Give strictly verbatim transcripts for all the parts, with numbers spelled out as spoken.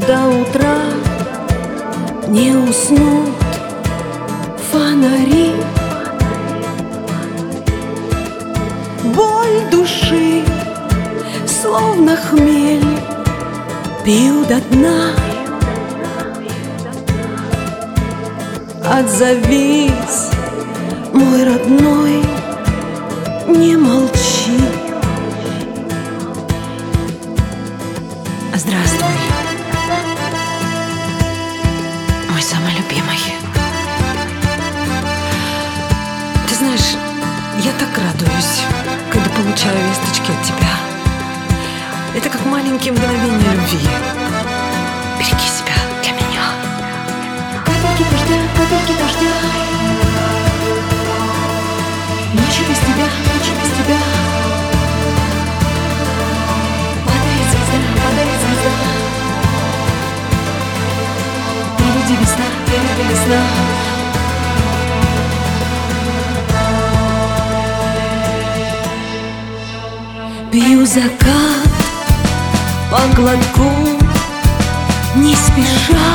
до утра не уснут фонари. Боль души, словно хмель, пью до дна. Отзовись, мой родной, не молчи. Здравствуй, мой самый любимый. Ты знаешь, я так радуюсь, когда получаю весточки от тебя. Это как маленькие мгновения любви. Береги себя для меня. Капельки дождя, капельки дождя, ночи без тебя, ночи без тебя. Падает звезда, падает звезда. Впереди весна, впереди весна. Пью закат по глотку, не спеша.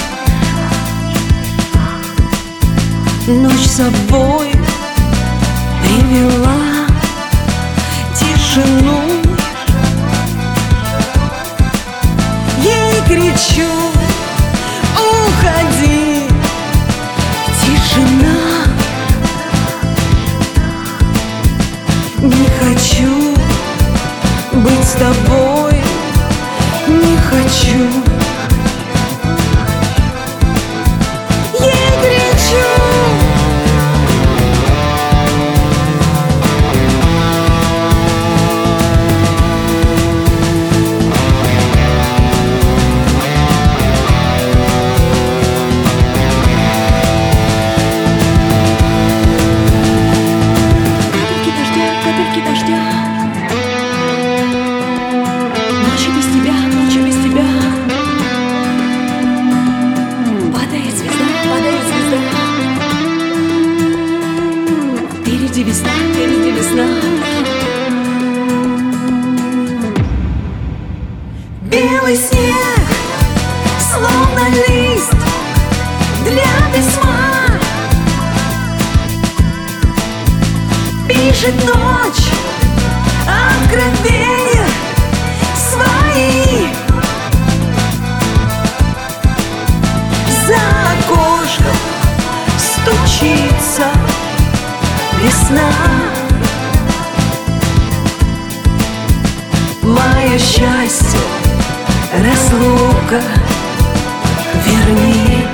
Ночь с собой привела тишину. Ей кричу: уходи, тишина. Не хочу быть с тобой, не хочу. Ей кричу. Капельки дождя, капельки дождя. Ночи без тебя, ночи без тебя. Падает звезда, падает звезда. Впереди весна, впереди весна. Белый снег, словно лист для письма. Пишет ночь откровения свои. За окошком стучится весна. Мое счастье, разлука, верни.